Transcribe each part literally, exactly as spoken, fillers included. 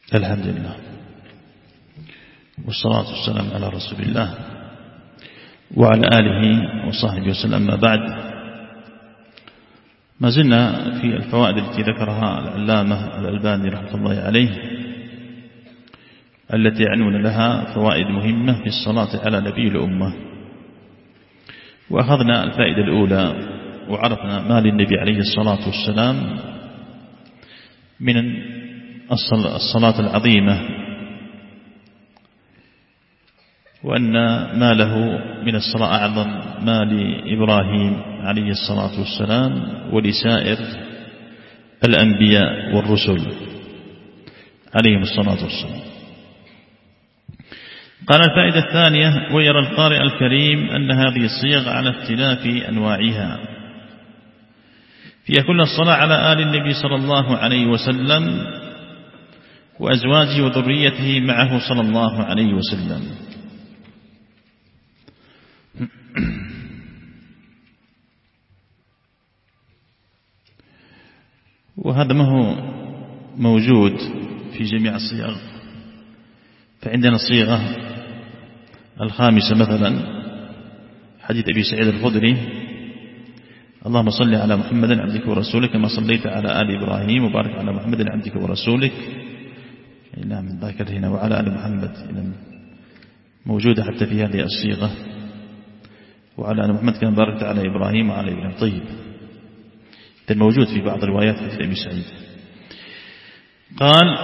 الحمد لله والصلاة والسلام على رسول الله وعلى آله وصحبه وسلم. ما بعد، ما زلنا في الفوائد التي ذكرها العلامة الألباني رحمة الله عليه، التي عنون لها فوائد مهمة في الصلاة على نبي الأمة. وأخذنا الفائدة الأولى وعرفنا ما للنبي عليه الصلاة والسلام من الصلاة العظيمة، وأن ما له من الصلاة أعظم ما لإبراهيم عليه الصلاة والسلام ولسائر الأنبياء والرسل عليهم الصلاة والسلام. قال الفائدة الثانية: ويرى القارئ الكريم أن هذه الصيغ على اختلاف أنواعها، فيها كل الصلاة على آل النبي صلى الله عليه وسلم وأزواجه وذريته معه صلى الله عليه وسلم. وهذا ما هو موجود في جميع الصيغ. فعندنا الصيغة الخامسة مثلا حديث أبي سعيد الخدري: اللهم صل على محمد عبدك ورسولك كما صليت على آل إبراهيم وبارك على محمد عبدك ورسولك إلى من ذاكر هنا وعلى آل محمد، موجودة حتى في هذه الصيغة، وعلى آل محمد كما باركت على إبراهيم وعلى إبراهيم. طيب، موجود في بعض الروايات حديث أبي سعيد. قال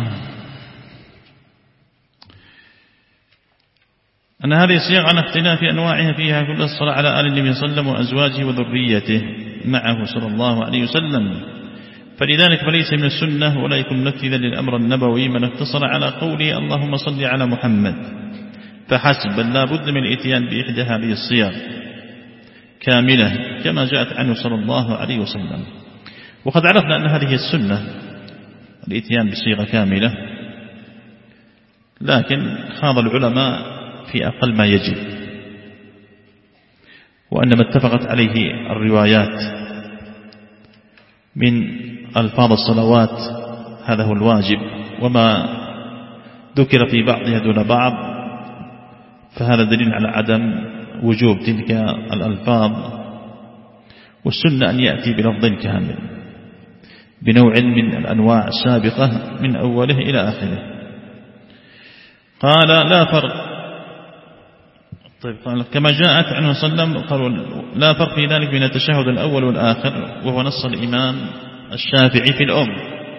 أن هذه الصيغ على اختلاف أنواعها، فيها كل الصلاة على آل النبي صلى الله عليه وسلم وأزواجه وذريته معه صلى الله عليه وسلم. فلذلك فليس من السنة ولا يكون منفذا للأمر النبوي من اقتصر على قوله اللهم صل على محمد فحسب، بل لا بد من الاتيان بإحدى هذه الصيغ كاملة كما جاءت عنه صلى الله عليه وسلم. وقد عرفنا أن هذه السنة الاتيان بصيغة كاملة، لكن خاض العلماء في أقل ما يجب، وأن ما اتفقت عليه الروايات من ألفاظ الصلوات هذا هو الواجب، وما ذكر في بعضها دون بعض فهذا دليل على عدم وجوب تلك الألفاظ. والسنة أن يأتي بلفظ كامل بنوع من الأنواع السابقة من أوله إلى آخره. قال لا فرق. طيب، قال كما جاءت عنه صلى الله عليه وسلم، قالوا لا فرق في ذلك بين التشهد الأول والآخر، وهو نص الإمام الشافعي في الأم.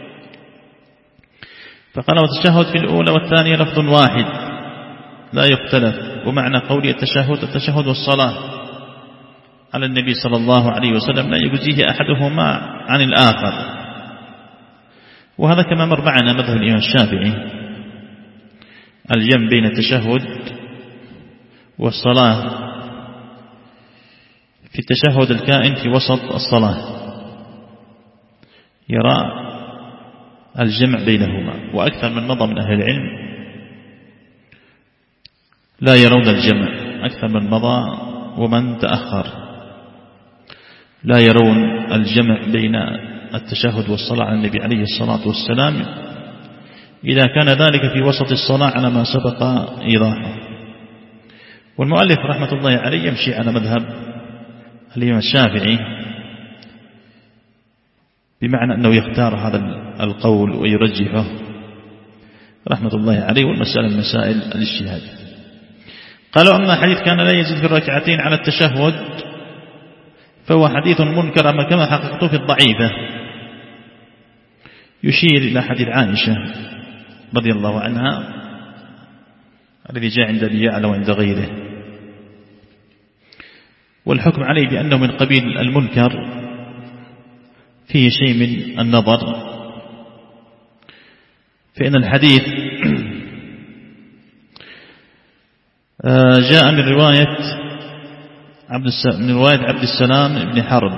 فقال والتشهد في الأولى والثانية لفظ واحد لا يختلف، ومعنى قولي التشهد التشهد والصلاة على النبي صلى الله عليه وسلم لا يجزيه أحدهما عن الآخر. وهذا كما مر معنا مذهب الإمام الشافعي، الجمع بين التشهد والصلاة في التشهد الكائن في وسط الصلاة، يرى الجمع بينهما. وأكثر من مضى من أهل العلم لا يرون الجمع، أكثر من مضى ومن تأخر لا يرون الجمع بين التشهد والصلاة على النبي عليه الصلاة والسلام إذا كان ذلك في وسط الصلاة على ما سبق إيضاحه. والمؤلف رحمة الله عليه يمشي على مذهب الإمام الشافعي، بمعنى أنه يختار هذا القول ويرجحه رحمة الله عليه، والمسألة المسائل الاجتهاد. قالوا أما حديث كان لا يزيد في الركعتين على التشهد فهو حديث منكر كما حققته في الضعيفة، يشير إلى حديث عائشة رضي الله عنها الذي جاء عند أبي يعلى وعند غيره، والحكم عليه بأنه من قبيل المنكر فيه شيء من النظر. فإن الحديث جاء من رواية عبد من رواية عبد السلام بن حرب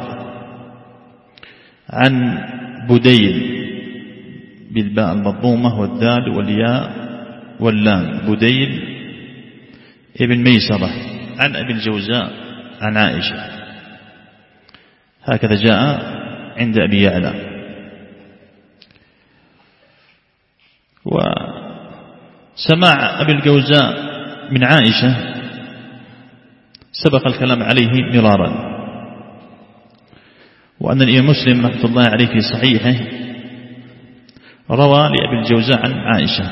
عن بديل بالباء المضمومة والدال والياء واللام، بديل ابن ميسرة عن أبي الجوزاء عن عائشة، هكذا جاء عند أبي يعلى. وسماع أبي الجوزاء من عائشة سبق الكلام عليه مرارا، وأن الإمام مسلم رحمة الله عليه في صحيحه روى لأبي الجوزاء عن عائشة،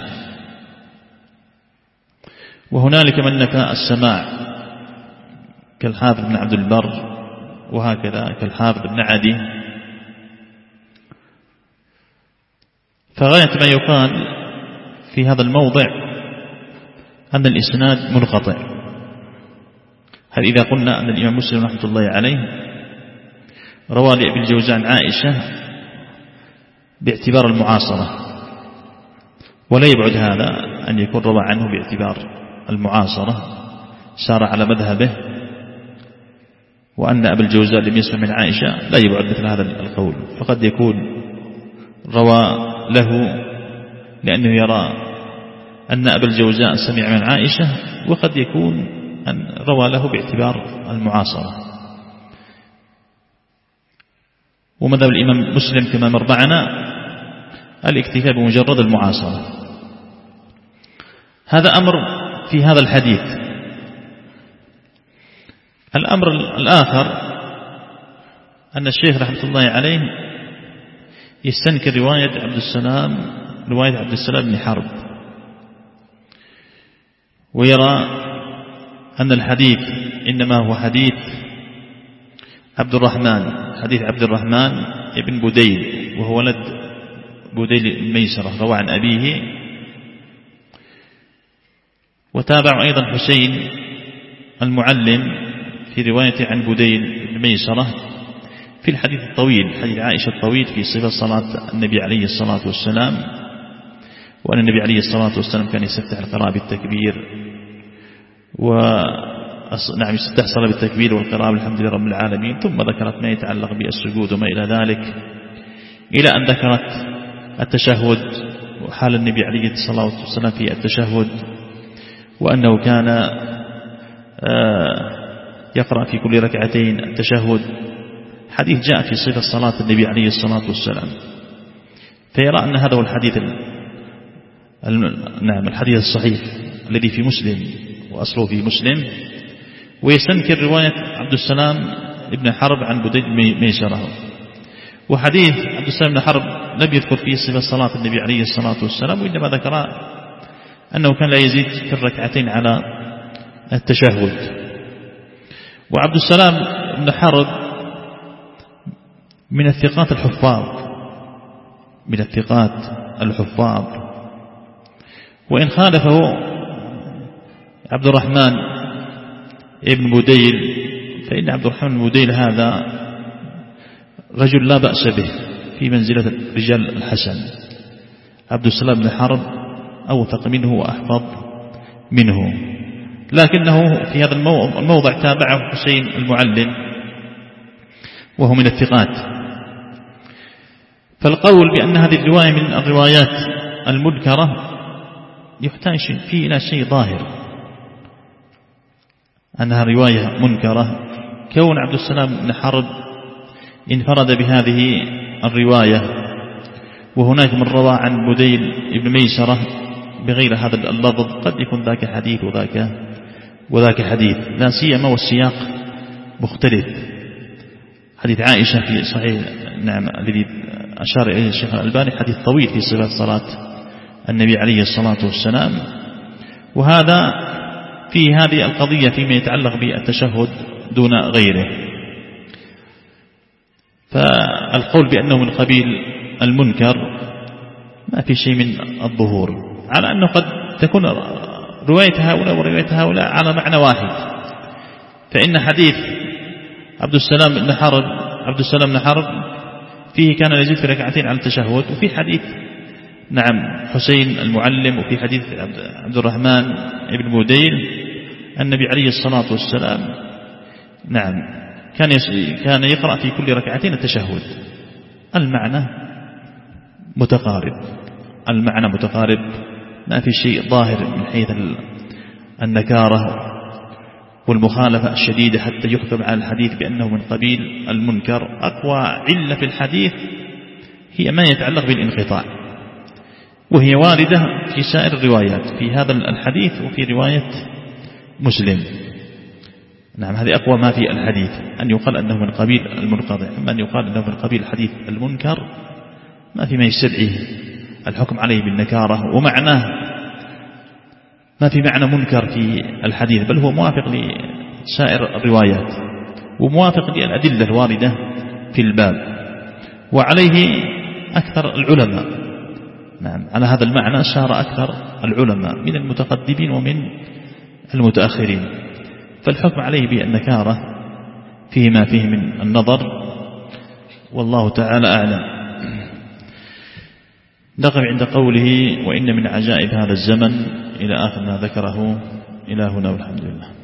وهنالك من نفى السماع كالحافظ بن عبد البر وهكذا كالحافظ بن عدي. فغاية ما يقال في هذا الموضع أن الإسناد منقطع. هل إذا قلنا أن الإمام مسلم رحمة الله عليه روى لأبي الجوزاء عن عائشة باعتبار المعاصرة، ولا يبعد هذا أن يكون روى عنه باعتبار المعاصرة سار على مذهبه، وأن أبي الجوزاء لم يسمع من عائشة لا يبعد مثل هذا القول، فقد يكون روى له لأنه يرى أن أبا الجوزاء سمع من عائشة، وقد يكون أن روى له باعتبار المعاصرة. ومذهب الإمام مسلم كما مر معنا الاكتفاء بمجرد المعاصرة. هذا أمر في هذا الحديث. الأمر الآخر أن الشيخ رحمة الله عليه يستنكر رواية عبد السلام رواية عبد السلام بن حرب، ويرى أن الحديث إنما هو حديث عبد الرحمن حديث عبد الرحمن ابن بديل، وهو ولد بديل الميسرة، روى عن أبيه. وتابع أيضا حسين المعلم في رواية عن بديل الميسرة في الحديث الطويل، حديث عائشة الطويل في صفة صلاة النبي عليه الصلاة والسلام، وأن النبي عليه الصلاة والسلام كان يستفتح القراءة بالتكبير، ونعم يستفتح صلاة بالتكبير والقراءة بالحمد لله رب العالمين، ثم ذكرت ما يتعلق بالسجود وما إلى ذلك، إلى أن ذكرت التشهد وحال النبي عليه الصلاة والسلام في التشهد، وأنه كان يقرأ في كل ركعتين التشهد. حديث جاء في صفة صلاة النبي عليه الصلاة والسلام، فيرى أن هذا هو الحديث نعم الحديث الصحيح الذي في مسلم وأصله في مسلم، ويستنكر رواية عبد السلام ابن حرب عن بديل ميسرة. وحديث عبد السلام بن حرب لم يذكر فيه صفة صلاة النبي عليه الصلاة والسلام، وإنما ذكر أنه كان لا يزيد في الركعتين على التشهد. وعبد السلام بن حرب من الثقات الحفاظ من الثقات الحفاظ وإن خالفه عبد الرحمن ابن بديل، فإن عبد الرحمن بن بديل هذا رجل لا بأس به في منزلة رجال الحسن. عبد السلام بن حرب أوثق منه وأحفظ منه، لكنه في هذا الموضع تابعه حسين المعلم وهو من الثقات. فالقول بأن هذه الرواية من الروايات المنكرة يحتاج فيه إلى شيء ظاهر أنها رواية منكرة، كون عبد السلام بن حرب انفرد بهذه الرواية، وهناك من روى عن بديل ابن ميسرة بغير هذا اللفظ، قد يكون ذاك حديث وذاك وذاك حديث، لا سيما والسياق مختلف. حديث عائشة في صحيح نعم الذي أشار إليه الشيخ الألباني حديث طويل في صفة صلاة النبي عليه الصلاة والسلام، وهذا في هذه القضية فيما يتعلق بالتشهد دون غيره. فالقول بأنه من قبيل المنكر ما في شيء من الظهور، على أنه قد تكون رواية هؤلاء ورواية هؤلاء على معنى واحد. فإن حديث عبد السلام بن حرب عبد السلام بن حرب فيه كان يزيد في ركعتين على التشهد، وفي حديث نعم حسين المعلم، وفي حديث عبد الرحمن ابن بديل النبي عليه الصلاة والسلام نعم كان كان يقرأ في كل ركعتين التشهد. المعنى متقارب المعنى متقارب ما في شيء ظاهر من حيث النكارة والمخالفة الشديدة حتى يحكم على الحديث بأنه من قبيل المنكر. أقوى علة في الحديث هي ما يتعلق بالانقطاع، وهي واردة في سائر الروايات، في هذا الحديث وفي رواية مسلم. نعم، هذه أقوى ما في الحديث، أن يقال أنه من قبيل المنقطع. أما أن يقال أنه من قبيل الحديث المنكر ما في ما يستدعي الحكم عليه بالنكارة، ومعناه ما في معنى منكر في الحديث، بل هو موافق لسائر الروايات وموافق للأدلة الواردة في الباب، وعليه أكثر العلماء. نعم، على هذا المعنى سار أكثر العلماء من المتقدمين ومن المتأخرين، فالحكم عليه بالنكارة فيه ما فيه من النظر، والله تعالى أعلم. نقف عند قوله: وإن من عجائب هذا الزمن إلى آخر ما ذكره إلى هنا، والحمد لله.